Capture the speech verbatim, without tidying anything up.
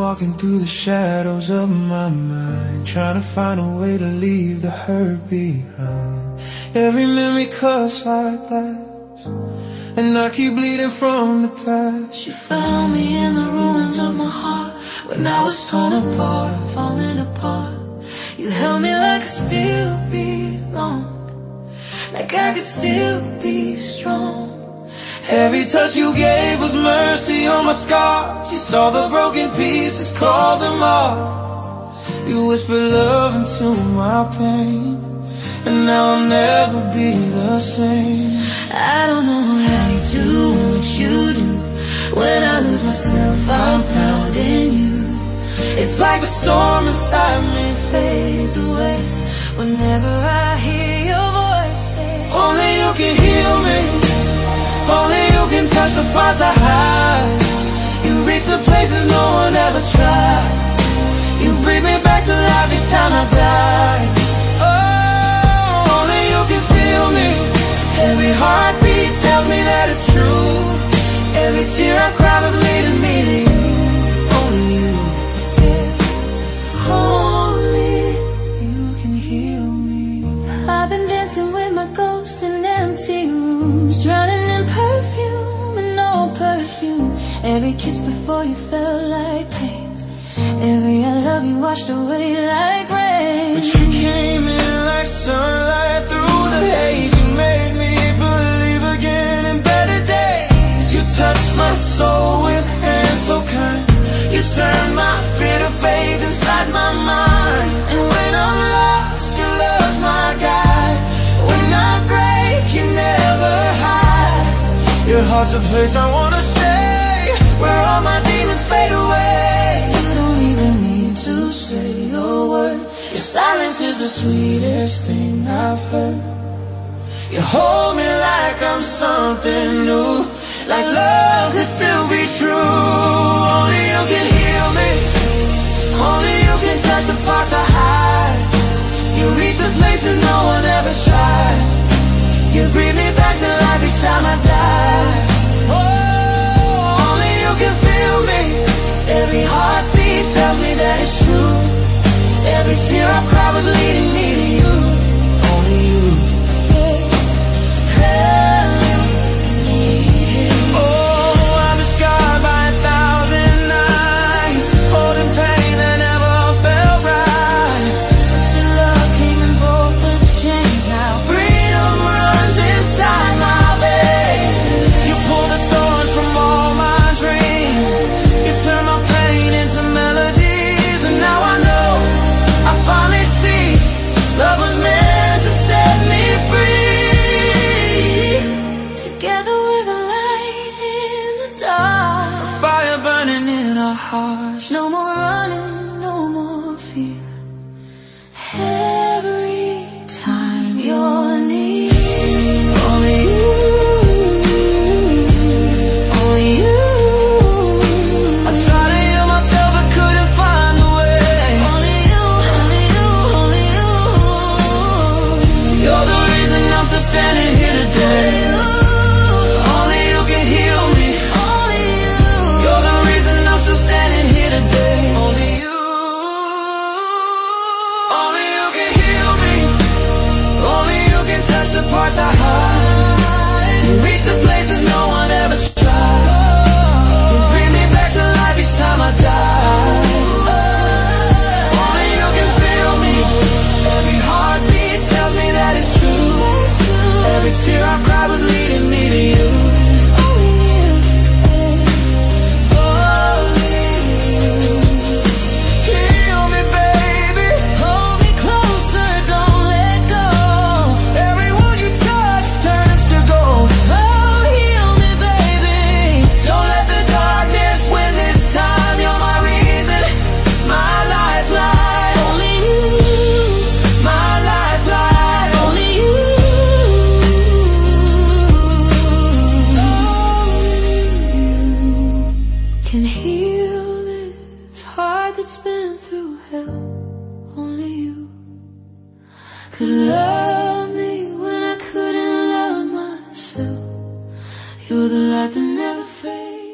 walking through the shadows of my mind, trying to find a way to leave the hurt behind. Every memory cuts like glass, and I keep bleeding from the past. You found me in the ruins of my heart, when I was torn apart, falling apart. You held me like I still belonged, like I could still be strong. Every touch you gave was mercy on my scars. You saw the broken pieces, called them art. You whispered love into my pain, and now I'll never be the same. I don't know how you do what you do. When I lose myself, I'm found in you. It's like the storm inside me fades away whenever I hear your voice say, only you can heal me, only you can touch the parts I hide. You reach the places no one ever tried. You bring me back to life each time I die. Oh, only you can feel me. Every heartbeat tells me that it's true. Every tear I cry was leading me to you. Only you, yeah. Only you can heal me. I've been dancing with my ghosts in empty rooms, drowning in perfume and no perfume. Every kiss before you felt like pain, every I love you washed away like rain. But you came in like sunlight through the haze. You made me believe again in better days. You touched my soul with hands so kind. You turned my fear to faith inside my mind. And when I'm lost, your love's my guide. When I break, you never hide. Your heart's a place I wanna stay, where all my demons fade away. You don't even need to say a word. Your silence is the sweetest thing I've heard. You hold me like I'm something new, like love could still be true. Only you can heal me, only you can touch the parts I hide. You reach the places no one ever tried. You breathe me back to life each time I die. Oh, only you can feel me. Every heartbeat tells me that it's true. Every tear I cry was leading me to you. Only you. Oh, I've been scarred by a thousand nights, holding pain that never felt right. But your love came and broke the chains. Now Freedom runs inside my veins. You pull the thorns from all my dreams. You turn my pain into melodies. And now I know, I finally see, love was meant to set me free. together we're the light in the dark, Fire burning in our hearts. no more running, no more fear. Every time you're near, Only you, only you. I tried to heal myself but couldn't find a way. Only you, only you, only you. You're the reason I'm still standing here today. Only you can heal me. Only you. You're the reason I'm still standing here today. Only you, only you can heal me. Only you can touch the parts I hide. You reach the places no one ever tried. You bring me back to life each time I die. Only you can feel me. Every heartbeat tells me that it's true. Every tear I cried was leading me to you. Only you. Only you. Heal me, baby. Hold me closer, don't let go. Every wound you touch turns to gold. Oh, heal me, baby. Don't let the darkness win this time. You're my reason, my lifeline. Only you, My lifeline. only you. Can heal this heart that's been through hell. Only you could love me when I couldn't love myself. You're the light that never fades.